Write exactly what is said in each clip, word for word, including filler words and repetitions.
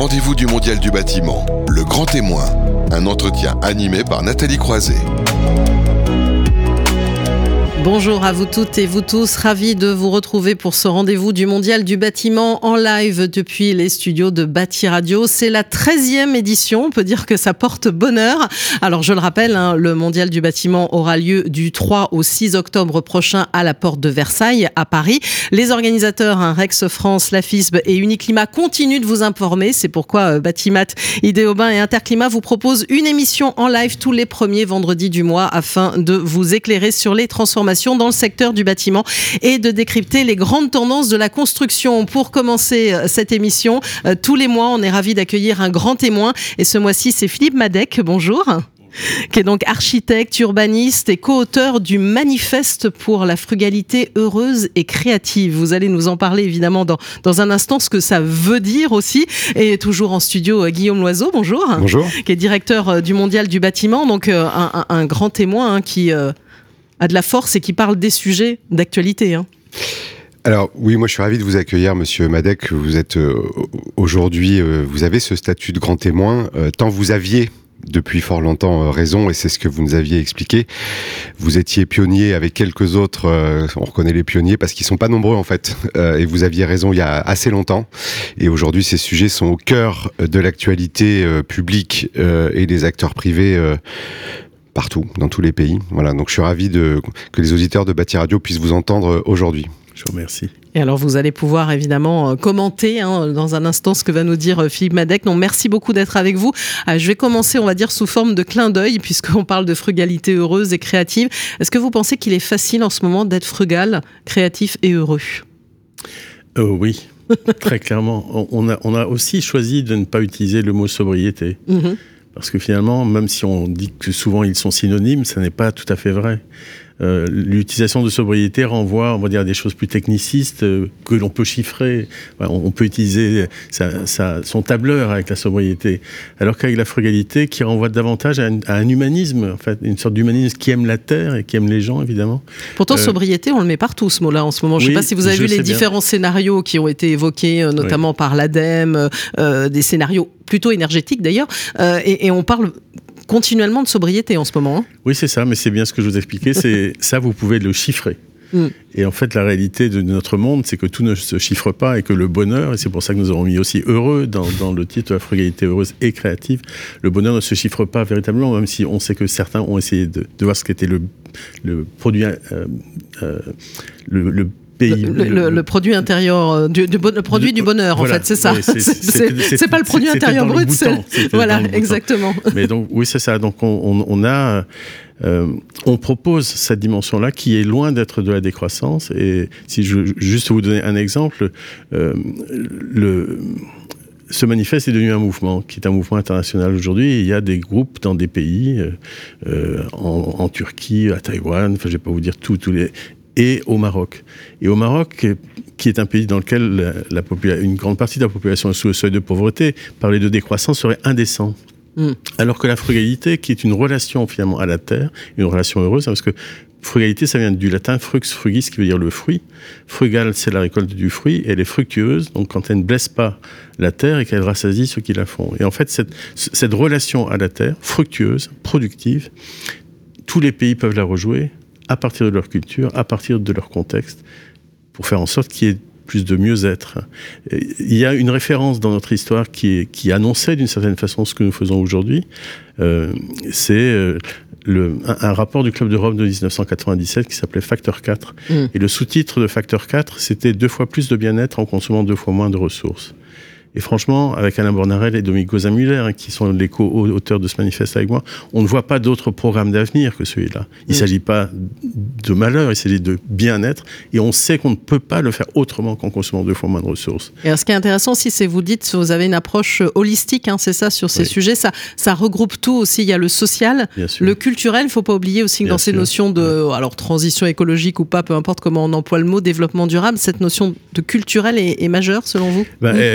rendez-vous du Mondial du bâtiment, le grand témoin. Un entretien animé par Nathalie Croiset. Bonjour à vous toutes et vous tous, ravi de vous retrouver pour ce rendez-vous du Mondial du bâtiment en live depuis les studios de Bâti Radio. C'est la treizième édition, on peut dire que ça porte bonheur. Alors je le rappelle, hein, le Mondial du bâtiment aura lieu du trois au six octobre prochain à la porte de Versailles à Paris. Les organisateurs, hein, Rex France, la F I S B et Uniclimat continuent de vous informer. C'est pourquoi euh, Batimat, Idéobain et Interclimat vous proposent une émission en live tous les premiers vendredis du mois afin de vous éclairer sur les transformations dans le secteur du bâtiment et de décrypter les grandes tendances de la construction. Pour commencer cette émission, euh, tous les mois, on est ravis d'accueillir un grand témoin. Et ce mois-ci, c'est Philippe Madec. Bonjour. Qui est donc architecte, urbaniste et co-auteur du Manifeste pour la frugalité heureuse et créative. Vous allez nous en parler évidemment dans, dans un instant, ce que ça veut dire aussi. Et toujours en studio, Guillaume Loiseau, bonjour. Bonjour. Qui est directeur du Mondial du bâtiment, donc euh, un, un, un grand témoin hein, qui... Euh, a de la force et qui parle des sujets d'actualité. Hein. Alors oui, moi je suis ravi de vous accueillir, Monsieur Madec. Vous êtes euh, aujourd'hui, euh, vous avez ce statut de grand témoin. Euh, tant vous aviez depuis fort longtemps euh, raison, et c'est ce que vous nous aviez expliqué. Vous étiez pionnier avec quelques autres. Euh, on reconnaît les pionniers parce qu'ils sont pas nombreux en fait. Euh, et vous aviez raison il y a assez longtemps. Et aujourd'hui, ces sujets sont au cœur de l'actualité euh, publique euh, et des acteurs privés. Euh, partout, dans tous les pays. Voilà, donc je suis ravi de, que les auditeurs de Bâti Radio puissent vous entendre aujourd'hui. Je vous remercie. Et alors, vous allez pouvoir évidemment commenter hein, dans un instant ce que va nous dire Philippe Madec. Donc, merci beaucoup d'être avec vous. Euh, je vais commencer, on va dire, sous forme de clin d'œil, puisqu'on parle de frugalité heureuse et créative. Est-ce que vous pensez qu'il est facile en ce moment d'être frugal, créatif et heureux ? euh, Oui, très clairement. On a, on a aussi choisi de ne pas utiliser le mot sobriété. Mm-hmm. Parce que finalement, même si on dit que souvent ils sont synonymes, ça n'est pas tout à fait vrai. Euh, l'utilisation de sobriété renvoie, on va dire, à des choses plus technicistes euh, que l'on peut chiffrer. Enfin, on, on peut utiliser sa, sa, son tableur avec la sobriété, alors qu'avec la frugalité, qui renvoie davantage à un, à un humanisme, en fait, une sorte d'humanisme qui aime la terre et qui aime les gens, évidemment. Pourtant, euh, sobriété, on le met partout, ce mot-là, en ce moment. Je ne oui, sais pas si vous avez vu les différents bien. scénarios qui ont été évoqués, euh, notamment oui. par l'ADEME, euh, des scénarios plutôt énergétiques d'ailleurs, euh, et, et on parle continuellement de sobriété en ce moment. Hein. Oui, c'est ça, mais c'est bien ce que je vous expliquais. C'est ça, vous pouvez le chiffrer. Mm. Et en fait, la réalité de notre monde, c'est que tout ne se chiffre pas et que le bonheur, et c'est pour ça que nous avons mis aussi heureux dans, dans le titre de la frugalité heureuse et créative, le bonheur ne se chiffre pas véritablement, même si on sait que certains ont essayé de, de voir ce qu'était le, le produit, euh, euh, le, le Pays, le, le, le, le produit intérieur du, du, le produit le, du bonheur voilà, en fait c'est ça oui, c'est, c'est, c'est, c'est, c'est pas le produit intérieur brut c'est voilà exactement mais donc oui c'est ça donc on, on, on a euh, on propose cette dimension là qui est loin d'être de la décroissance et si je juste vous donner un exemple euh, le ce manifeste est devenu un mouvement, qui est un mouvement international aujourd'hui. Il y a des groupes dans des pays, euh, en, en Turquie, à Taïwan, enfin, je ne vais pas vous dire tout, tous les... et au Maroc. Et au Maroc, qui est un pays dans lequel la, la popula- une grande partie de la population est sous le seuil de pauvreté, parler de décroissance serait indécent. Mm. Alors que la frugalité, qui est une relation finalement à la terre, une relation heureuse, parce que frugalité, ça vient du latin frux frugis, qui veut dire le fruit. Frugal, c'est la récolte du fruit, et elle est fructueuse, donc quand elle ne blesse pas la terre et qu'elle rassasie ceux qui la font. Et en fait, cette, cette relation à la terre, fructueuse, productive, tous les pays peuvent la rejouer, à partir de leur culture, à partir de leur contexte, pour faire en sorte qu'il y ait plus de mieux-être. Il y a une référence dans notre histoire qui, est, qui annonçait d'une certaine façon ce que nous faisons aujourd'hui. Euh, c'est euh, le, un, un rapport du Club de Rome de dix-neuf cent quatre-vingt-dix-sept qui s'appelait Facteur quatre. Mmh. Et le sous-titre de Facteur quatre, c'était « Deux fois plus de bien-être en consommant deux fois moins de ressources ». Et franchement, avec Alain Bornarel et Dominique Gozin-Muller, hein, qui sont les co-auteurs de ce manifeste avec moi, on ne voit pas d'autre programme d'avenir que celui-là. Il ne mmh. s'agit pas de malheur, il s'agit de bien-être. Et on sait qu'on ne peut pas le faire autrement qu'en consommant deux fois moins de ressources. Et alors, ce qui est intéressant aussi, c'est que vous dites que vous avez une approche holistique, hein, c'est ça, sur ces oui. sujets. Ça, ça regroupe tout aussi. Il y a le social, le culturel. Il ne faut pas oublier aussi que bien dans sûr. Ces notions de ouais. alors, transition écologique ou pas, peu importe comment on emploie le mot, développement durable, cette notion de culturel est, est majeure, selon vous ? ben, mmh. elle, elle est indispensable.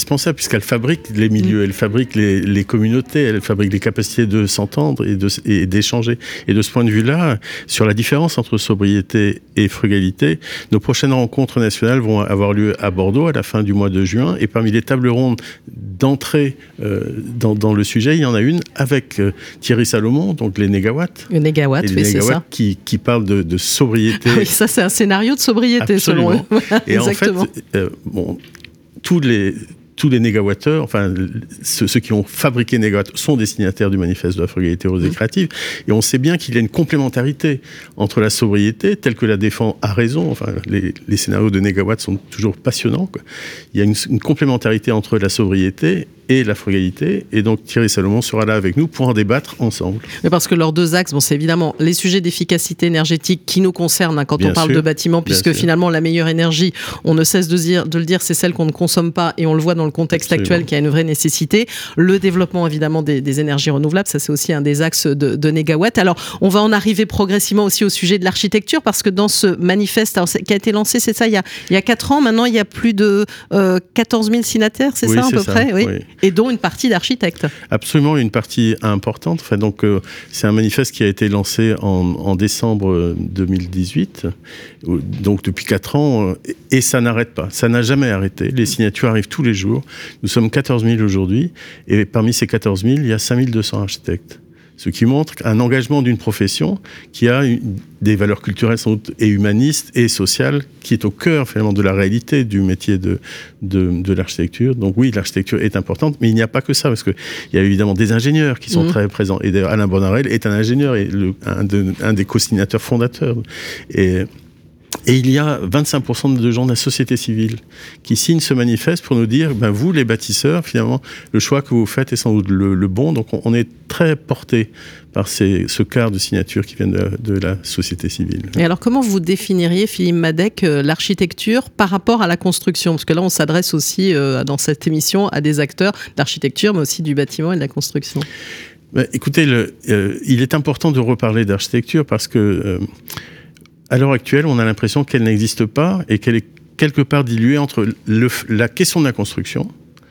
indispensable puisqu'elle fabrique les milieux, elle fabrique les, les communautés, elle fabrique les capacités de s'entendre et, de, et d'échanger. Et de ce point de vue-là, sur la différence entre sobriété et frugalité, nos prochaines rencontres nationales vont avoir lieu à Bordeaux à la fin du mois de juin. Et parmi les tables rondes d'entrée euh, dans, dans le sujet, il y en a une avec euh, Thierry Salomon, donc les négawatts. Les négawatts, et les oui, négawatts c'est ça. Qui, qui parlent de, de sobriété. Ah oui, ça c'est un scénario de sobriété. Absolument. Selon eux. Et exactement. en fait, euh, bon, tous les tous les négawatteurs, enfin ceux, ceux qui ont fabriqué Négawatt sont des signataires du manifeste de la frugalité heureuse et créative. Et on sait bien qu'il y a une complémentarité entre la sobriété, telle que la défend à raison. Enfin, les, les scénarios de Négawatt sont toujours passionnants, quoi. Il y a une, une complémentarité entre la sobriété et la frugalité. Et donc Thierry Salomon sera là avec nous pour en débattre ensemble. Mais parce que leurs deux axes, bon, c'est évidemment les sujets d'efficacité énergétique qui nous concernent hein, quand Bien on parle sûr, de bâtiments, puisque finalement la meilleure énergie, on ne cesse de, dire, de le dire, c'est celle qu'on ne consomme pas, et on le voit dans le contexte Absolument. Actuel qui a une vraie nécessité. Le développement évidemment des, des énergies renouvelables, ça c'est aussi un des axes de, de Négawatt. Alors on va en arriver progressivement aussi au sujet de l'architecture, parce que dans ce manifeste alors, qui a été lancé, c'est ça, il y a, il y a quatre ans, maintenant il y a plus de euh, quatorze mille signataires, c'est oui, ça à peu ça, près oui. Oui. Et dont une partie d'architectes. Absolument, une partie importante. Enfin, donc, euh, c'est un manifeste qui a été lancé en, en décembre deux mille dix-huit, donc depuis quatre ans, euh, et ça n'arrête pas, ça n'a jamais arrêté. Les signatures arrivent tous les jours. Nous sommes quatorze mille aujourd'hui, et parmi ces quatorze mille, il y a cinq mille deux cents architectes. Ce qui montre un engagement d'une profession qui a une, des valeurs culturelles sans doute, et humanistes et sociales, qui est au cœur finalement de la réalité du métier de, de, de l'architecture. Donc oui, l'architecture est importante, mais il n'y a pas que ça, parce qu'il y a évidemment des ingénieurs qui sont mmh. très présents. Et d'ailleurs, Alain Bonarel est un ingénieur et le, un, de, un des co-signateurs fondateurs. Et Et il y a vingt-cinq pour cent de gens de la société civile qui signent ce manifeste pour nous dire, ben vous les bâtisseurs, finalement, le choix que vous faites est sans doute le, le bon. Donc on, on est très porté par ces, ce quart de signatures qui viennent de, de la société civile. Et alors comment vous définiriez, Philippe Madec, euh, l'architecture par rapport à la construction ? Parce que là on s'adresse aussi euh, dans cette émission à des acteurs d'architecture, mais aussi du bâtiment et de la construction. Ben, écoutez, le, euh, il est important de reparler d'architecture parce que euh, à l'heure actuelle, on a l'impression qu'elle n'existe pas et qu'elle est quelque part diluée entre le, la question de la construction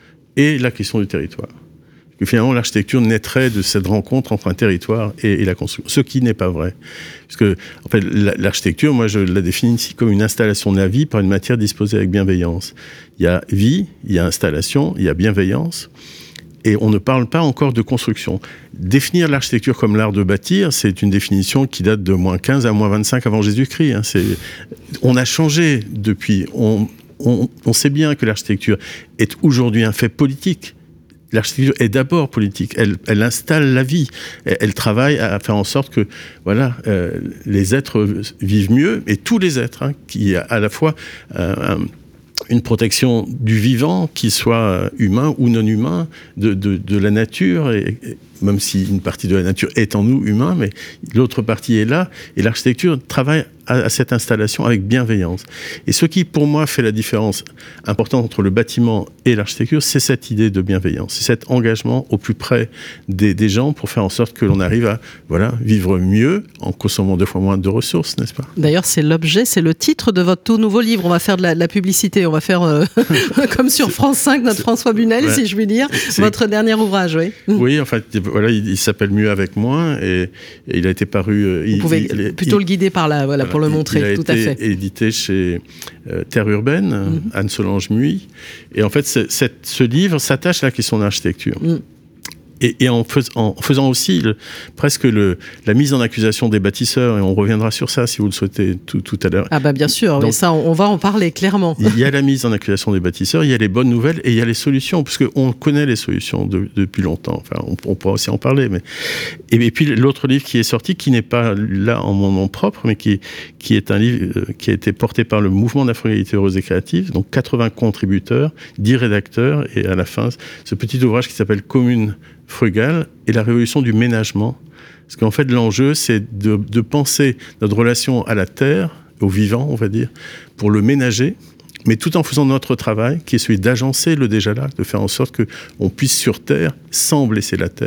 et la question du territoire. Que finalement, l'architecture naîtrait de cette rencontre entre un territoire et, et la construction, ce qui n'est pas vrai. Parce que, en fait, l'architecture, moi, je la définis ici comme une installation de la vie par une matière disposée avec bienveillance. Il y a vie, il y a installation, il y a bienveillance. Et on ne parle pas encore de construction. Définir l'architecture comme l'art de bâtir, c'est une définition qui date de moins quinze à moins vingt-cinq avant Jésus-Christ. Hein. C'est... On a changé depuis. On, on, on sait bien que l'architecture est aujourd'hui un fait politique. L'architecture est d'abord politique. Elle, elle installe la vie. Elle, elle travaille à faire en sorte que voilà, euh, les êtres vivent mieux, et tous les êtres, hein, qui a à la fois euh, un, une protection du vivant, qu'il soit humain ou non humain, de, de, de la nature, et, et même si une partie de la nature est en nous, humains, mais l'autre partie est là, et l'architecture travaille à, à cette installation avec bienveillance. Et ce qui, pour moi, fait la différence importante entre le bâtiment et l'architecture, c'est cette idée de bienveillance, c'est cet engagement au plus près des, des gens pour faire en sorte que l'on arrive à voilà, vivre mieux en consommant deux fois moins de ressources, n'est-ce pas ? D'ailleurs, c'est l'objet, c'est le titre de votre tout nouveau livre. On va faire de la, de la publicité, on va faire euh, comme sur France cinq, notre François Bunel, ouais, si je puis dire, votre dernier ouvrage, oui. Oui, en fait, voilà, il, il s'appelle Mieux avec moins, et, et il a été paru... Vous il, pouvez il, plutôt il, le guider par là, voilà, voilà, pour le montrer, il a tout été à fait. édité chez euh, Terre Urbaine, mm-hmm. Anne-Solange Muy, et en fait, c'est, c'est, ce livre s'attache à la question de l'architecture. Mm. Et, et en, fais, en faisant aussi le, presque le, la mise en accusation des bâtisseurs, et on reviendra sur ça si vous le souhaitez tout, tout à l'heure. Ah bah bien sûr, donc, mais ça on va en parler clairement. Il y a la mise en accusation des bâtisseurs, il y a les bonnes nouvelles et il y a les solutions, parce qu'on connaît les solutions de, depuis longtemps, enfin on, on pourra aussi en parler. Mais... Et, et puis l'autre livre qui est sorti, qui n'est pas là en mon nom propre, mais qui, qui est un livre euh, qui a été porté par le mouvement de la frugalité heureuse et créative, donc quatre-vingts contributeurs, dix rédacteurs, et à la fin, ce petit ouvrage qui s'appelle Commune frugale et la révolution du ménagement. Parce qu'en fait, l'enjeu, c'est de, de penser notre relation à la terre, au vivant, on va dire, pour le ménager, mais tout en faisant notre travail, qui est celui d'agencer le déjà là, de faire en sorte qu'on puisse sur terre, sans blesser la terre,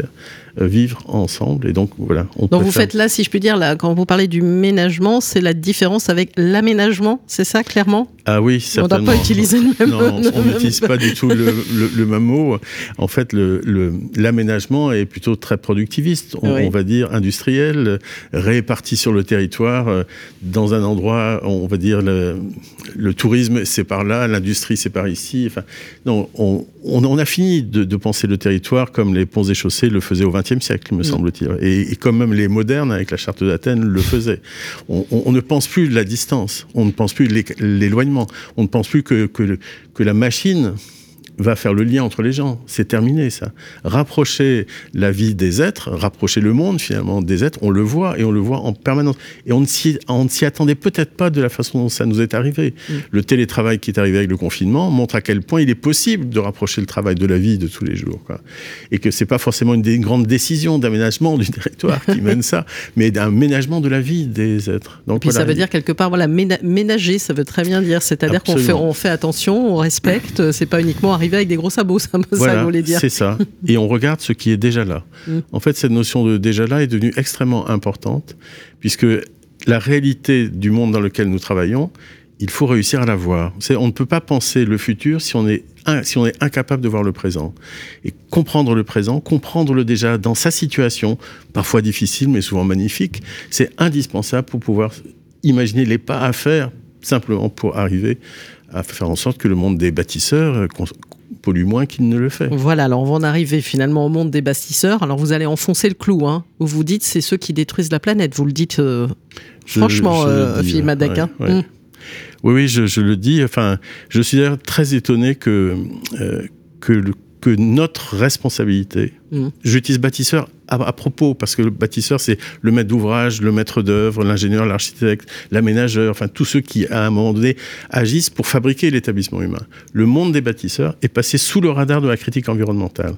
euh, vivre ensemble. Et donc, voilà. On donc, vous faites là, si je puis dire, là, quand vous parlez du ménagement, c'est la différence avec l'aménagement, c'est ça, clairement ? Ah oui, certainement. On ne doit pas utiliser le même mot. Non, on n'utilise pas du tout le, le, le même mot. En fait, le, le, l'aménagement est plutôt très productiviste, on, oui. on va dire industriel, réparti sur le territoire, dans un endroit, on va dire, le, le tourisme, c'est par là, l'industrie, c'est par ici. Enfin, non, on, on, on a fini de, de penser le territoire comme les ponts et chaussées le faisaient au vingtième siècle, me mmh. semble-t-il. Et, et comme même les modernes, avec la charte d'Athènes, le faisaient. On, on, on ne pense plus de la distance, on ne pense plus de l'éloignement, on ne pense plus que, que, que la machine va faire le lien entre les gens. C'est terminé, ça. Rapprocher la vie des êtres, rapprocher le monde, finalement, des êtres, on le voit, et on le voit en permanence. Et on ne s'y, on ne s'y attendait peut-être pas de la façon dont ça nous est arrivé. Mmh. Le télétravail qui est arrivé avec le confinement montre à quel point il est possible de rapprocher le travail de la vie de tous les jours, quoi. Et que c'est pas forcément une, une grande décision d'aménagement du territoire qui mène ça, mais d'un ménagement de la vie des êtres. Donc, et puis voilà. Ça veut dire quelque part, voilà, ména- ménager, ça veut très bien dire. C'est-à-dire Absolument. qu'on fait, on fait attention, on respecte, c'est pas uniquement arriver avec des gros sabots, ça, voilà, ça voulait dire. C'est ça. Et on regarde ce qui est déjà là. Mm. En fait, cette notion de déjà là est devenue extrêmement importante, puisque la réalité du monde dans lequel nous travaillons, il faut réussir à la voir. C'est, on ne peut pas penser le futur si on est, un, si on est incapable de voir le présent. Et comprendre le présent, comprendre le déjà dans sa situation, parfois difficile, mais souvent magnifique, c'est indispensable pour pouvoir imaginer les pas à faire, simplement pour arriver à faire en sorte que le monde des bâtisseurs pollue moins qu'il ne le fait. Voilà, alors on va en arriver finalement au monde des bâtisseurs. Alors vous allez enfoncer le clou, hein. Vous vous dites c'est ceux qui détruisent la planète. Vous le dites euh, je, franchement, je euh, Philippe Madec. Ouais, hein. ouais. Mmh. Oui, oui, je, je le dis. Enfin, je suis d'ailleurs très étonné que, euh, que, le, que notre responsabilité, mmh. j'utilise bâtisseur à, à propos, parce que le bâtisseur, c'est le maître d'ouvrage, le maître d'œuvre, l'ingénieur, l'architecte, l'aménageur, enfin tous ceux qui, à un moment donné, agissent pour fabriquer l'établissement humain. Le monde des bâtisseurs est passé sous le radar de la critique environnementale.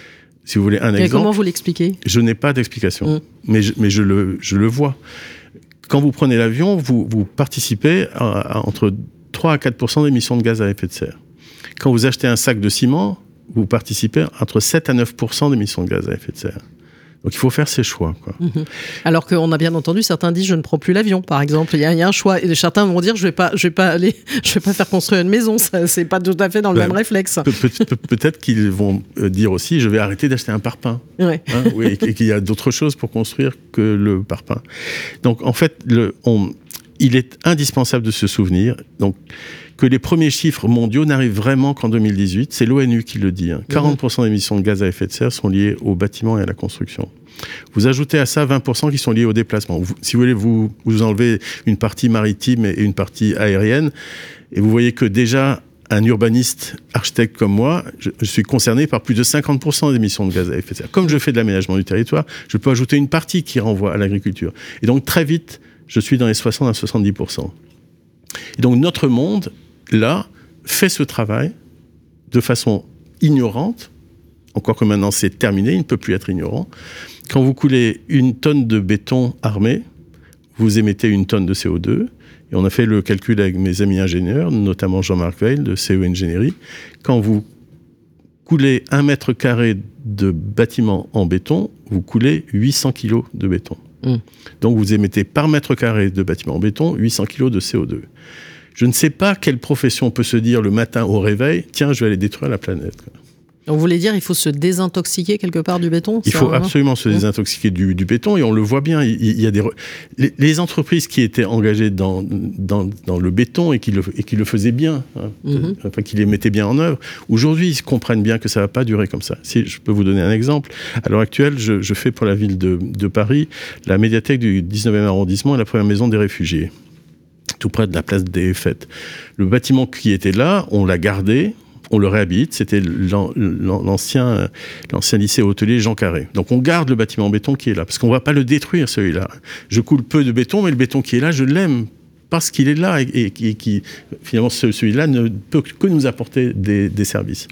Si vous voulez un exemple... Et comment vous l'expliquez ? Je n'ai pas d'explication, mmh. mais, je, mais je, le, je le vois. Quand vous prenez l'avion, vous, vous participez à, à entre trois à quatre pour cent d'émissions de gaz à effet de serre. Quand vous achetez un sac de ciment, vous participez entre sept à neuf pour cent d'émissions de gaz à effet de serre. Donc il faut faire ses choix, quoi. Mmh. Alors qu'on a bien entendu, certains disent je ne prends plus l'avion, par exemple. Il y a, il y a un choix. Et certains vont dire je vais pas, je vais pas aller, je vais pas faire construire une maison. Ça, c'est pas tout à fait dans le ben, même réflexe. Peut, peut, peut-être qu'ils vont dire aussi je vais arrêter d'acheter un parpaing. Ouais. Hein, oui, et qu'il y a d'autres choses pour construire que le parpaing. Donc en fait, le, on, il est indispensable de se souvenir. Donc que les premiers chiffres mondiaux n'arrivent vraiment qu'en deux mille dix-huit. C'est l'O N U qui le dit. Hein. quarante pour cent des émissions de gaz à effet de serre sont liées au bâtiment et à la construction. Vous ajoutez à ça vingt pour cent qui sont liés au déplacement. Vous, si vous voulez, vous, vous enlevez une partie maritime et une partie aérienne, et vous voyez que déjà, un urbaniste, architecte comme moi, je, je suis concerné par plus de cinquante pour cent des émissions de gaz à effet de serre. Comme je fais de l'aménagement du territoire, je peux ajouter une partie qui renvoie à l'agriculture. Et donc, très vite, je suis dans les soixante à soixante-dix pour cent. Et donc, notre monde, là, fait ce travail de façon ignorante, encore que maintenant c'est terminé, il ne peut plus être ignorant. Quand vous coulez une tonne de béton armé, vous émettez une tonne de C O deux. Et on a fait le calcul avec mes amis ingénieurs, notamment Jean-Marc Veil de C E Ingénierie. Quand vous coulez un mètre carré de bâtiment en béton, vous coulez huit cents kilos de béton. Mmh. Donc vous émettez par mètre carré de bâtiment en béton huit cents kilos de C O deux. Je ne sais pas quelle profession peut se dire le matin au réveil, tiens, je vais aller détruire la planète. On voulait dire il faut se désintoxiquer quelque part du béton. Il faut vraiment absolument se désintoxiquer du, du béton, et on le voit bien. Il, il y a des les, les entreprises qui étaient engagées dans dans, dans le béton et qui le et qui le faisaient bien, hein, mm-hmm. enfin qui les mettaient bien en œuvre. Aujourd'hui, ils comprennent bien que ça va pas durer comme ça. Si je peux vous donner un exemple, à l'heure actuelle, je, je fais pour la ville de, de Paris la médiathèque du dix-neuvième arrondissement et la première maison des réfugiés, tout près de la place des Fêtes. Le bâtiment qui était là, on l'a gardé. On le réhabilite, c'était l'ancien, l'ancien lycée hôtelier Jean Carré. Donc on garde le bâtiment en béton qui est là, parce qu'on ne va pas le détruire celui-là. Je coule peu de béton, mais le béton qui est là, je l'aime, parce qu'il est là, et, et, et qui, finalement, celui-là ne peut que nous apporter des, des services.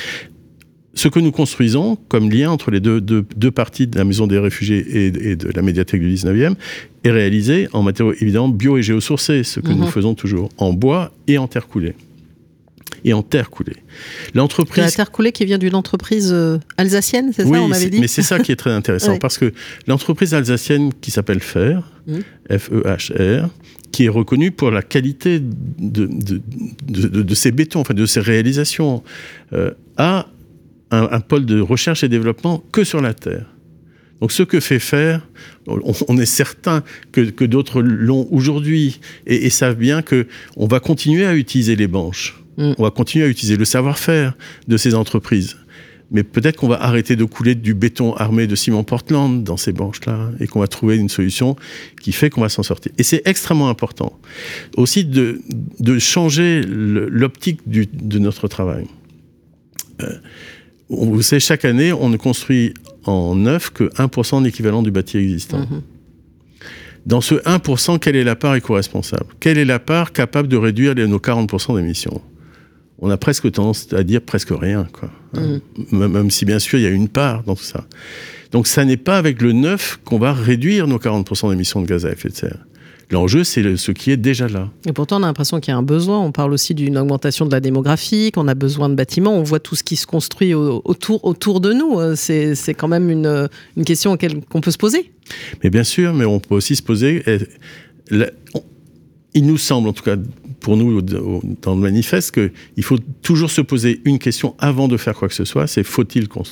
Ce que nous construisons comme lien entre les deux, deux, deux parties de la maison des réfugiés et, et de la médiathèque du dix-neuvième est réalisé en matériaux évidemment bio et géosourcés, ce que mmh. nous faisons toujours, en bois et en terre coulée. et en terre coulée. L'entreprise... La terre coulée qui vient d'une entreprise euh, alsacienne, c'est oui, ça, on avait dit? Mais c'est ça qui est très intéressant, oui. Parce que l'entreprise alsacienne qui s'appelle Fehr, mmh. F E H R, qui est reconnue pour la qualité de, de, de, de, de ses bétons, enfin de ses réalisations, euh, a un, un pôle de recherche et développement que sur la terre. Donc ce que fait Fehr, on, on est certain que, que d'autres l'ont aujourd'hui et, et savent bien qu'on va continuer à utiliser les banches, mmh. on va continuer à utiliser le savoir-faire de ces entreprises. Mais peut-être qu'on va arrêter de couler du béton armé de ciment Portland dans ces banches-là et qu'on va trouver une solution qui fait qu'on va s'en sortir. Et c'est extrêmement important aussi de, de changer le, l'optique du, de notre travail. Euh, vous savez, chaque année, on ne construit en neuf que un pour cent de l'équivalent du bâti existant. Mmh. Dans ce un pour cent, quelle est la part éco-responsable ? Quelle est la part capable de réduire les, nos quarante pour cent d'émissions ? On a presque tendance à dire presque rien, quoi. Mmh. Même si, bien sûr, il y a une part dans tout ça. Donc, ça n'est pas avec le neuf qu'on va réduire nos quarante pour cent d'émissions de gaz à effet de serre. L'enjeu, c'est le, ce qui est déjà là. Et pourtant, on a l'impression qu'il y a un besoin. On parle aussi d'une augmentation de la démographie, qu'on a besoin de bâtiments. On voit tout ce qui se construit au, autour, autour de nous. C'est, c'est quand même une, une question auquel, qu'on peut se poser. Mais bien sûr, mais on peut aussi se poser... La, on, il nous semble, en tout cas pour nous, dans le manifeste, qu'il faut toujours se poser une question avant de faire quoi que ce soit, c'est faut-il construire ?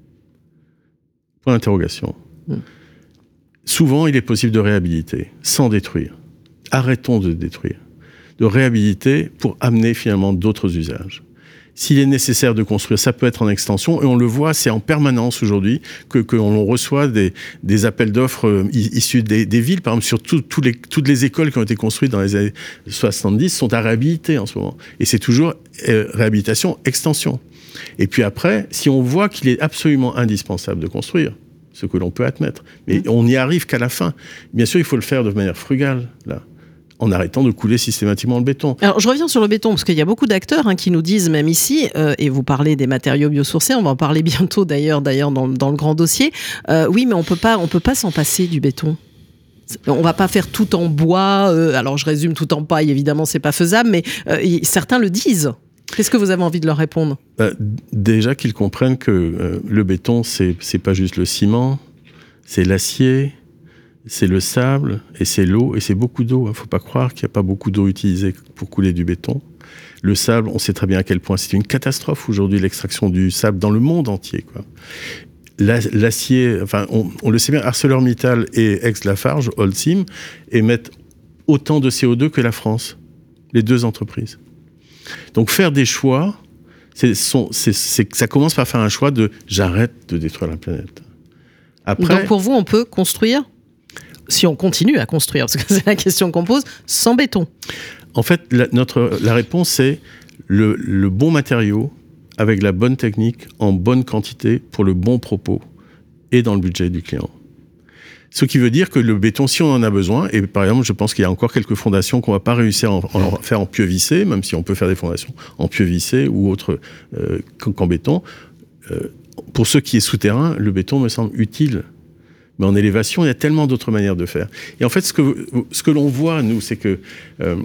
Point d'interrogation. Mmh. Souvent, il est possible de réhabiliter, sans détruire. Arrêtons de détruire. De réhabiliter pour amener finalement d'autres usages. S'il est nécessaire de construire, ça peut être en extension, et on le voit, c'est en permanence aujourd'hui que qu'on reçoit des, des appels d'offres issus des, des villes. Par exemple, sur tout, tout les, toutes les écoles qui ont été construites dans les années soixante-dix sont à réhabiliter en ce moment. Et c'est toujours euh, réhabilitation, extension. Et puis après, si on voit qu'il est absolument indispensable de construire, ce que l'on peut admettre, mais mmh. on n'y arrive qu'à la fin. Bien sûr, il faut le faire de manière frugale, là. En arrêtant de couler systématiquement le béton. Alors, je reviens sur le béton, parce qu'il y a beaucoup d'acteurs hein, qui nous disent, même ici, euh, et vous parlez des matériaux biosourcés, on va en parler bientôt d'ailleurs, d'ailleurs dans, dans le grand dossier, euh, oui, mais on peut pas, on peut pas s'en passer du béton. On va pas faire tout en bois, euh, alors je résume tout en paille, évidemment, c'est pas faisable, mais euh, y, certains le disent. Qu'est-ce que vous avez envie de leur répondre ? euh, Déjà qu'ils comprennent que euh, le béton, c'est, c'est pas juste le ciment, c'est l'acier, c'est le sable et c'est l'eau, et c'est beaucoup d'eau. Il ne faut pas croire qu'il n'y a pas beaucoup d'eau utilisée pour couler du béton. Le sable, on sait très bien à quel point c'est une catastrophe aujourd'hui, l'extraction du sable dans le monde entier, quoi. La, l'acier, enfin, on, on le sait bien, ArcelorMittal et Aix-Lafarge, Holcim, émettent autant de C O deux que la France, les deux entreprises. Donc faire des choix, c'est, son, c'est, c'est, ça commence par faire un choix de « j'arrête de détruire la planète ». Après, donc pour vous, on peut construire ? Si on continue à construire, parce que c'est la question qu'on pose, sans béton. En fait, la, notre, la réponse, c'est le, le bon matériau, avec la bonne technique, en bonne quantité, pour le bon propos, et dans le budget du client. Ce qui veut dire que le béton, si on en a besoin, et par exemple, je pense qu'il y a encore quelques fondations qu'on ne va pas réussir à en, en faire en pieux vissé, même si on peut faire des fondations en pieux vissé ou autre euh, qu'en béton. Euh, pour ce qui est souterrain, le béton me semble utile. Mais en élévation, il y a tellement d'autres manières de faire. Et en fait, ce que, ce que l'on voit, nous, c'est que euh,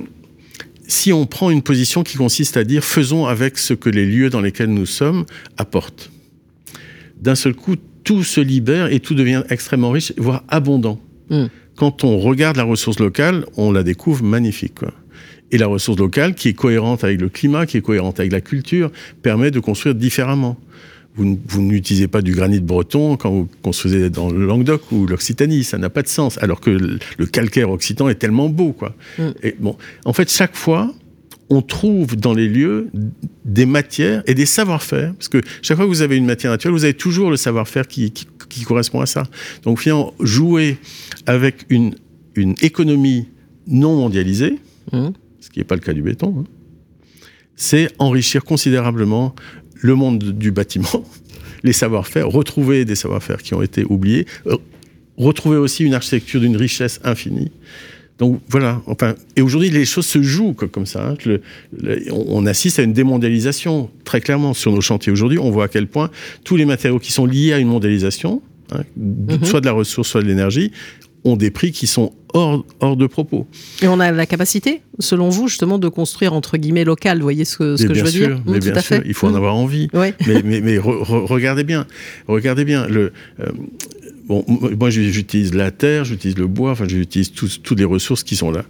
si on prend une position qui consiste à dire « faisons avec ce que les lieux dans lesquels nous sommes apportent », d'un seul coup, tout se libère et tout devient extrêmement riche, voire abondant. Mmh. Quand on regarde la ressource locale, on la découvre magnifique, quoi. Et la ressource locale, qui est cohérente avec le climat, qui est cohérente avec la culture, permet de construire différemment. Vous, vous n'utilisez pas du granit breton quand vous construisez dans le Languedoc ou l'Occitanie, ça n'a pas de sens, alors que le, le calcaire occitan est tellement beau, quoi. Mm. Et bon, en fait, chaque fois, on trouve dans les lieux des matières et des savoir-faire, parce que chaque fois que vous avez une matière naturelle, vous avez toujours le savoir-faire qui, qui, qui correspond à ça. Donc, finalement, jouer avec une, une économie non mondialisée, mm. ce qui n'est pas le cas du béton, hein, c'est enrichir considérablement le monde du bâtiment, les savoir-faire, retrouver des savoir-faire qui ont été oubliés, euh, retrouver aussi une architecture d'une richesse infinie. Donc voilà, enfin, et aujourd'hui les choses se jouent comme ça. Hein. Le, le, on assiste à une démondialisation, très clairement, sur nos chantiers. Aujourd'hui, on voit à quel point tous les matériaux qui sont liés à une mondialisation, hein, mm-hmm. soit de la ressource, soit de l'énergie, ont des prix qui sont hors, hors de propos. Et on a la capacité, selon vous, justement, de construire entre guillemets local. Vous voyez ce que, ce que je veux sûr, dire mais mmh, bien tout à sûr, fait. il faut mmh. en avoir envie. Ouais. Mais, mais, mais re, re, regardez bien, regardez bien. Le, euh, bon, moi, j'utilise la terre, j'utilise le bois, enfin, j'utilise tous, toutes les ressources qui sont là.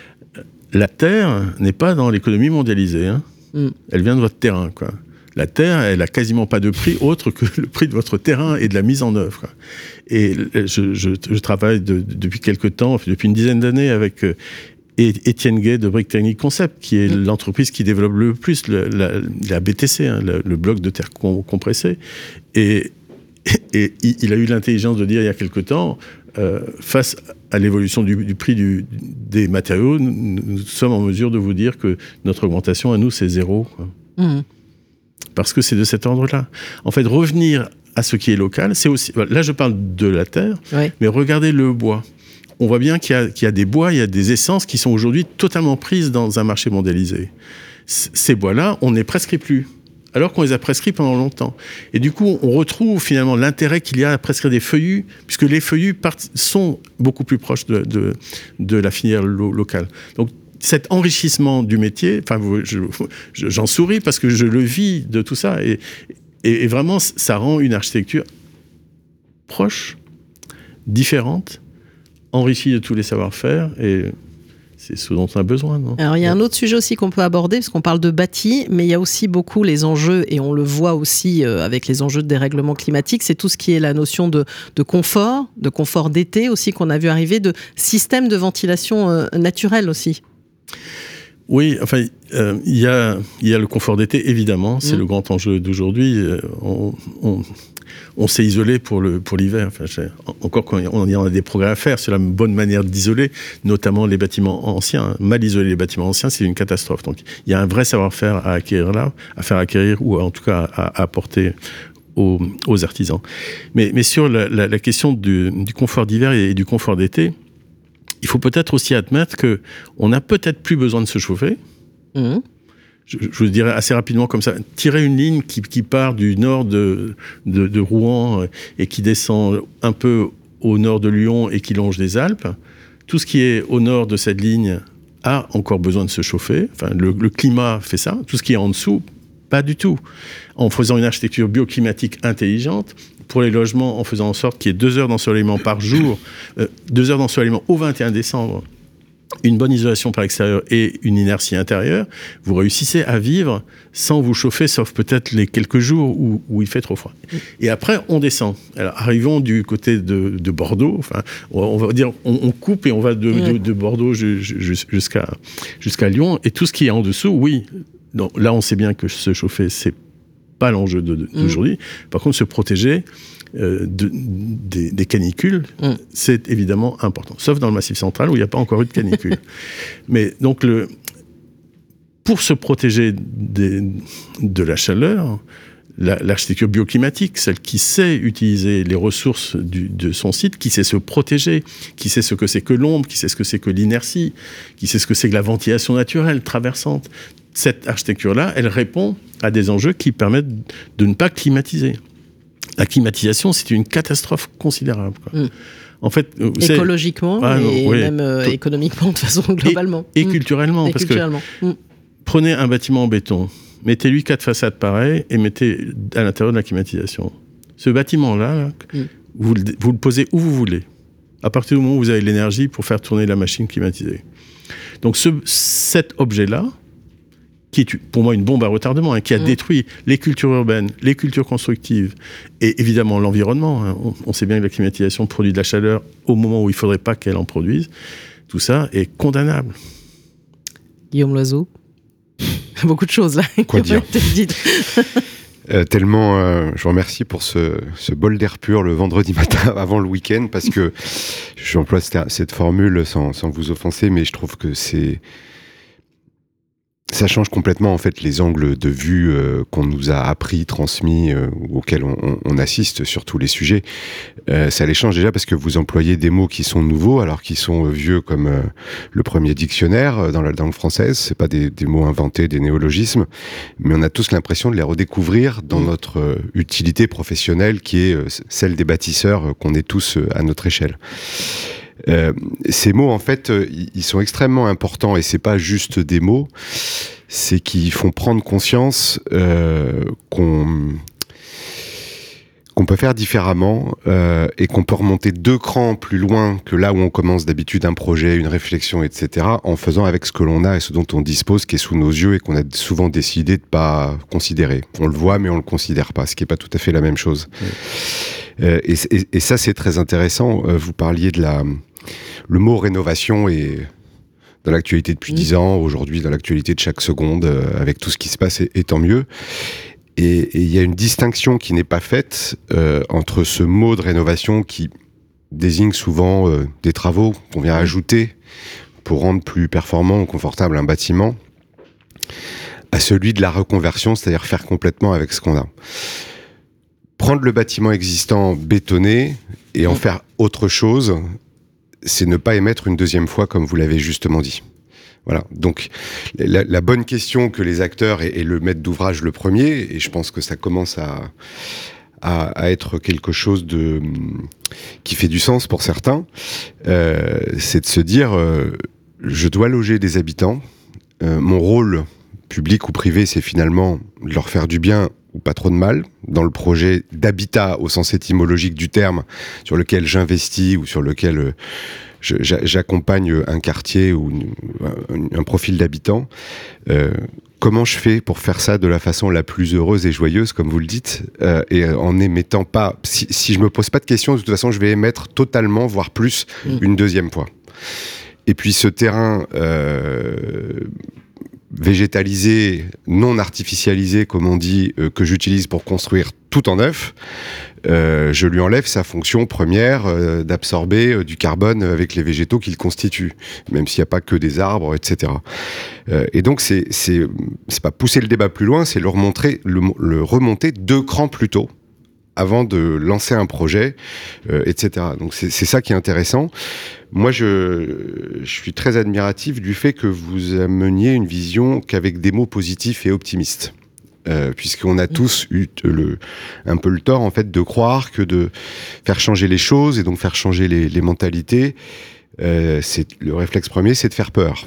La terre n'est pas dans l'économie mondialisée. Hein. Mmh. Elle vient de votre terrain, quoi. La terre, elle a quasiment pas de prix autre que le prix de votre terrain et de la mise en œuvre, quoi. Et je, je, je travaille de, de, depuis quelque temps, depuis une dizaine d'années, avec euh, Étienne Gay de Brick Technique Concept, qui est mmh. l'entreprise qui développe le plus le, la, la B T C, hein, le, le bloc de terre com- compressé. Et, et, et il a eu l'intelligence de dire il y a quelque temps, euh, face à l'évolution du, du prix du, des matériaux, nous, nous sommes en mesure de vous dire que notre augmentation à nous, c'est zéro, quoi. Mmh. Parce que c'est de cet ordre-là. En fait, revenir à ce qui est local, c'est aussi... Là, je parle de la terre, oui. mais regardez le bois. On voit bien qu'il y a, qu'il y a des bois, il y a des essences qui sont aujourd'hui totalement prises dans un marché mondialisé. C- ces bois-là, on ne les prescrit plus, alors qu'on les a prescrits pendant longtemps. Et du coup, on retrouve finalement l'intérêt qu'il y a à prescrire des feuillus, puisque les feuillus partent, sont beaucoup plus proches de, de, de la filière lo- locale. Donc, cet enrichissement du métier, enfin, je, je, j'en souris parce que je le vis de tout ça, et, et, et vraiment, ça rend une architecture proche, différente, enrichie de tous les savoir-faire, et c'est ce dont on a besoin, non ? Alors, il y a un autre sujet aussi qu'on peut aborder, parce qu'on parle de bâti, mais il y a aussi beaucoup les enjeux, et on le voit aussi avec les enjeux de dérèglement climatique, c'est tout ce qui est la notion de, de confort, de confort d'été aussi, qu'on a vu arriver, de système de ventilation euh, naturel aussi. Oui, enfin, euh, il y a, il y a le confort d'été, évidemment, c'est mmh. le grand enjeu d'aujourd'hui. On, on, on s'est isolé pour, le, pour l'hiver. Enfin, encore quand on y en a des progrès à faire sur la bonne manière d'isoler, notamment les bâtiments anciens. Mal isoler les bâtiments anciens, c'est une catastrophe. Donc, il y a un vrai savoir-faire à acquérir là, à faire acquérir, ou en tout cas à, à apporter aux, aux artisans. Mais, mais sur la, la, la question du, du confort d'hiver et du confort d'été, il faut peut-être aussi admettre qu'on n'a peut-être plus besoin de se chauffer. Mmh. Je, je vous dirais assez rapidement comme ça, tirer une ligne qui, qui part du nord de, de, de Rouen et qui descend un peu au nord de Lyon et qui longe les Alpes. Tout ce qui est au nord de cette ligne a encore besoin de se chauffer. Enfin, le, le climat fait ça. Tout ce qui est en dessous, pas du tout. En faisant une architecture bioclimatique intelligente, pour les logements, en faisant en sorte qu'il y ait deux heures d'ensoleillement par jour, euh, deux heures d'ensoleillement au vingt et un décembre, une bonne isolation par l'extérieur et une inertie intérieure, vous réussissez à vivre sans vous chauffer, sauf peut-être les quelques jours où, où il fait trop froid. Et après, on descend. Alors, arrivons du côté de, de Bordeaux. Enfin, on va dire, on, on coupe et on va de, de, de Bordeaux jusqu'à, jusqu'à Lyon. Et tout ce qui est en dessous, oui. Donc, là, on sait bien que se chauffer, c'est pas l'enjeu de, de, d'aujourd'hui. Mmh. Par contre, se protéger euh, de, des, des canicules, mmh. c'est évidemment important. Sauf dans le Massif central où il n'y a pas encore eu de canicule. Mais donc, le, pour se protéger des, de la chaleur, la, l'architecture bioclimatique, celle qui sait utiliser les ressources du, de son site, qui sait se protéger, qui sait ce que c'est que l'ombre, qui sait ce que c'est que l'inertie, qui sait ce que c'est que la ventilation naturelle traversante, cette architecture-là, elle répond à des enjeux qui permettent de ne pas climatiser. La climatisation, c'est une catastrophe considérable, quoi. Mmh. En fait, écologiquement ah, non, et oui, même euh, économiquement, de façon globalement. Et, et mmh. culturellement. Et parce culturellement. Que mmh. prenez un bâtiment en béton, mettez-lui quatre façades pareilles et mettez à l'intérieur de la climatisation. Ce bâtiment-là, là, mmh. vous, le, vous le posez où vous voulez, à partir du moment où vous avez l'énergie pour faire tourner la machine climatisée. Donc ce, cet objet-là, qui est pour moi une bombe à retardement, hein, qui a mmh. détruit les cultures urbaines, les cultures constructives et évidemment l'environnement. Hein. On, on sait bien que la climatisation produit de la chaleur au moment où il ne faudrait pas qu'elle en produise. Tout ça est condamnable. Guillaume Loiseau, beaucoup de choses là. Quoi dire euh, Tellement, euh, je vous remercie pour ce, ce bol d'air pur le vendredi matin avant le week-end, parce que j'emploie cette, cette formule sans, sans vous offenser, mais je trouve que c'est... Ça change complètement en fait les angles de vue euh, qu'on nous a appris, transmis, euh, auxquels on, on, on assiste sur tous les sujets. Euh, ça les change déjà parce que vous employez des mots qui sont nouveaux, alors qu'ils sont euh, vieux comme euh, le premier dictionnaire euh, dans la langue française. C'est pas des, des mots inventés, des néologismes, mais on a tous l'impression de les redécouvrir dans mmh. notre euh, utilité professionnelle, qui est euh, celle des bâtisseurs, euh, qu'on est tous euh, à notre échelle. Euh, ces mots, en fait, ils sont extrêmement importants, et c'est pas juste des mots, c'est qu'ils font prendre conscience euh, qu'on qu'on peut faire différemment euh, et qu'on peut remonter deux crans plus loin que là où on commence d'habitude un projet, une réflexion, et cetera, en faisant avec ce que l'on a et ce dont on dispose, qui est sous nos yeux et qu'on a souvent décidé de pas considérer. On le voit, mais on le considère pas, ce qui est pas tout à fait la même chose. Oui. Euh, et, et, et ça, c'est très intéressant. Euh, vous parliez de la... Le mot rénovation est dans l'actualité depuis dix mmh. ans, aujourd'hui dans l'actualité de chaque seconde, euh, avec tout ce qui se passe, et, et tant mieux. Et il y a une distinction qui n'est pas faite euh, entre ce mot de rénovation qui désigne souvent euh, des travaux qu'on vient ajouter pour rendre plus performant ou confortable un bâtiment, à celui de la reconversion, c'est-à-dire faire complètement avec ce qu'on a. Prendre le bâtiment existant bétonné et en mmh. faire autre chose, c'est ne pas émettre une deuxième fois, comme vous l'avez justement dit. Voilà. Donc, la, la bonne question que les acteurs et, et le maître d'ouvrage le premier, et je pense que ça commence à, à, à être quelque chose de qui fait du sens pour certains, euh, c'est de se dire euh, je dois loger des habitants. Euh, mon rôle, public ou privé, c'est finalement de leur faire du bien ou pas trop de mal dans le projet d'habitat au sens étymologique du terme sur lequel j'investis ou sur lequel euh, je, j'accompagne un quartier ou une, un, un profil d'habitant. Euh, comment je fais pour faire ça de la façon la plus heureuse et joyeuse, comme vous le dites, euh, et en n'émettant pas... Si, si je me pose pas de questions, de toute façon, je vais émettre totalement, voire plus, mmh. une deuxième fois. Et puis ce terrain... Euh, végétalisé, non artificialisé, comme on dit, euh, que j'utilise pour construire tout en neuf, euh, je lui enlève sa fonction première euh, d'absorber euh, du carbone avec les végétaux qu'il constitue, même s'il n'y a pas que des arbres, et cetera. Euh, et donc, c'est, c'est, c'est pas pousser le débat plus loin, c'est le remonter, le, le remonter deux crans plus tôt, avant de lancer un projet, euh, et cetera. Donc, c'est, c'est ça qui est intéressant. Moi, je, je suis très admiratif du fait que vous ameniez une vision qu'avec des mots positifs et optimistes. Euh, puisqu'on a tous eu le, un peu le tort, en fait, de croire que de faire changer les choses et donc faire changer les, les mentalités, euh, c'est, le réflexe premier, c'est de faire peur.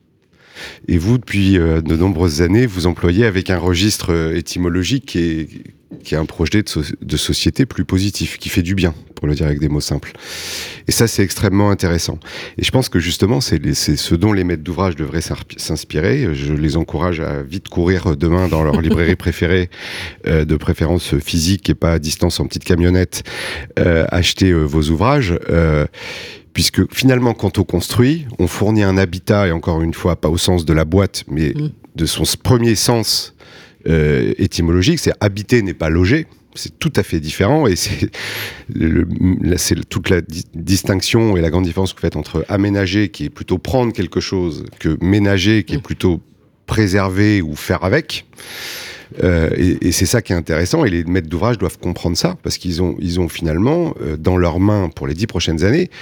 Et vous, depuis euh, de nombreuses années, vous employez avec un registre euh, étymologique qui est, qui est un projet de, so- de société plus positif, qui fait du bien, pour le dire avec des mots simples. Et ça, c'est extrêmement intéressant. Et je pense que justement, c'est, les, c'est ce dont les maîtres d'ouvrage devraient s'inspirer. Je les encourage à vite courir demain dans leur librairie préférée, euh, de préférence physique et pas à distance en petite camionnette, euh, acheter euh, vos ouvrages. Euh, Puisque finalement, quand on construit, on fournit un habitat, et encore une fois, pas au sens de la boîte, mais mmh. de son premier sens euh, étymologique, c'est habiter n'est pas loger. C'est tout à fait différent, et c'est, le, là, c'est toute la di- distinction et la grande différence que vous faites entre aménager, qui est plutôt prendre quelque chose, que ménager, qui mmh. est plutôt préserver ou faire avec. Euh, et, et c'est ça qui est intéressant, et les maîtres d'ouvrage doivent comprendre ça, parce qu'ils ont, ils ont finalement euh, dans leurs mains, pour les dix prochaines années,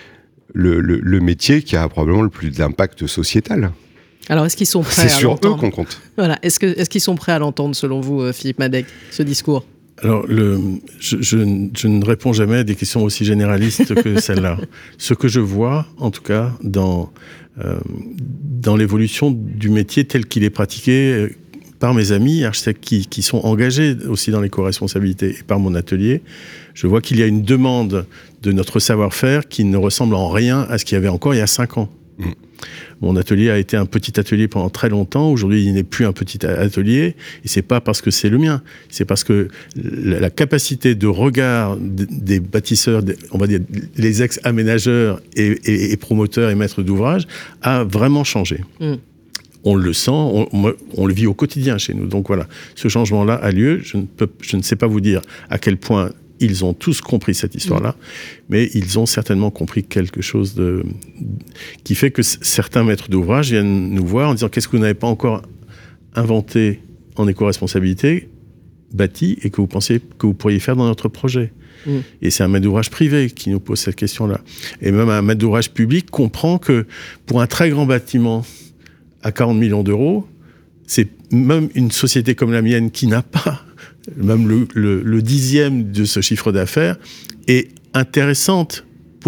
le, le, le métier qui a probablement le plus d'impact sociétal. Alors, est-ce qu'ils sont prêts C'est à sur l'entendre ? eux qu'on compte. Voilà. Est-ce, que, est-ce qu'ils sont prêts à l'entendre, selon vous, Philippe Madec, ce discours ? Alors, le, je, je, je ne réponds jamais à des questions aussi généralistes que celle-là. Ce que je vois, en tout cas, dans, euh, dans l'évolution du métier tel qu'il est pratiqué par mes amis architectes qui, qui sont engagés aussi dans l'éco-responsabilité et par mon atelier, je vois qu'il y a une demande de notre savoir-faire qui ne ressemble en rien à ce qu'il y avait encore il y a cinq ans. Mmh. Mon atelier a été un petit atelier pendant très longtemps. Aujourd'hui, il n'est plus un petit atelier. Et c'est pas parce que c'est le mien. C'est parce que la capacité de regard des bâtisseurs, on va dire les ex-aménageurs et, et, et promoteurs et maîtres d'ouvrage, a vraiment changé. Mmh. On le sent, on, on le vit au quotidien chez nous. Donc voilà, ce changement-là a lieu. Je ne peux, je ne sais pas vous dire à quel point ils ont tous compris cette histoire-là, mmh. mais ils ont certainement compris quelque chose de, qui fait que certains maîtres d'ouvrage viennent nous voir en disant « Qu'est-ce que vous n'avez pas encore inventé en éco-responsabilité, bâti, et que vous pensez que vous pourriez faire dans notre projet ?» Mmh. Et c'est un maître d'ouvrage privé qui nous pose cette question-là. Et même un maître d'ouvrage public comprend que pour un très grand bâtiment à quarante millions d'euros, c'est même une société comme la mienne qui n'a pas même le, le, le dixième de ce chiffre d'affaires est intéressante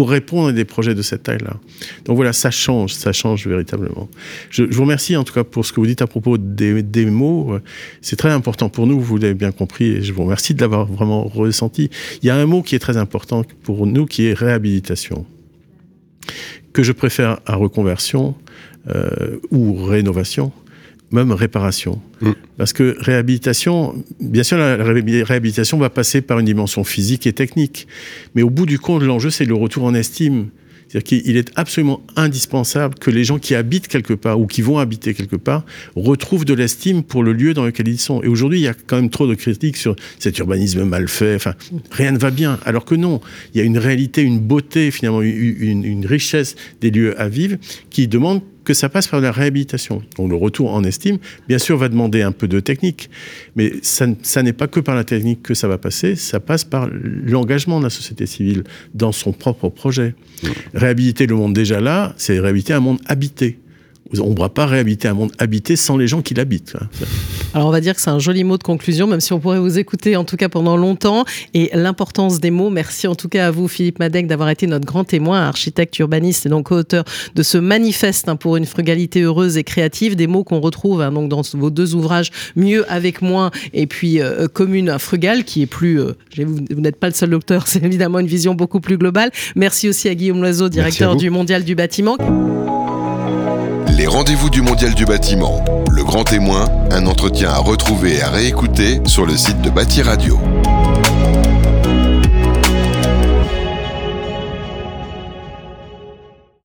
pour répondre à des projets de cette taille-là. Donc voilà, ça change, ça change véritablement. Je, je vous remercie en tout cas pour ce que vous dites à propos des, des mots. C'est très important pour nous, vous l'avez bien compris, et je vous remercie de l'avoir vraiment ressenti. Il y a un mot qui est très important pour nous, qui est réhabilitation, que je préfère à reconversion euh, ou rénovation, même réparation. Mmh. Parce que réhabilitation, bien sûr, la réhabilitation va passer par une dimension physique et technique. Mais au bout du compte, l'enjeu, c'est le retour en estime. C'est-à-dire qu'il est absolument indispensable que les gens qui habitent quelque part ou qui vont habiter quelque part retrouvent de l'estime pour le lieu dans lequel ils sont. Et aujourd'hui, il y a quand même trop de critiques sur cet urbanisme mal fait. Enfin, rien ne va bien. Alors que non, il y a une réalité, une beauté, finalement, une, une richesse des lieux à vivre qui demande que ça passe par la réhabilitation. Donc le retour en estime, bien sûr, va demander un peu de technique, mais ça, ça n'est pas que par la technique que ça va passer, ça passe par l'engagement de la société civile dans son propre projet. Mmh. Réhabiliter le monde déjà là, c'est réhabiliter un monde habité. On ne pourra pas réhabiliter un monde habité sans les gens qui l'habitent. Alors on va dire que c'est un joli mot de conclusion, même si on pourrait vous écouter en tout cas pendant longtemps. Et l'importance des mots, merci en tout cas à vous Philippe Madec d'avoir été notre grand témoin, architecte urbaniste et donc auteur de ce manifeste hein, pour une frugalité heureuse et créative, des mots qu'on retrouve hein, donc dans vos deux ouvrages, Mieux avec moins et puis euh, Commune frugale, qui est plus, euh, vous, vous n'êtes pas le seul auteur, c'est évidemment une vision beaucoup plus globale. Merci aussi à Guillaume Loiseau, directeur du Mondial du bâtiment. Les rendez-vous du Mondial du bâtiment, le grand témoin, un entretien à retrouver et à réécouter sur le site de Bâti Radio.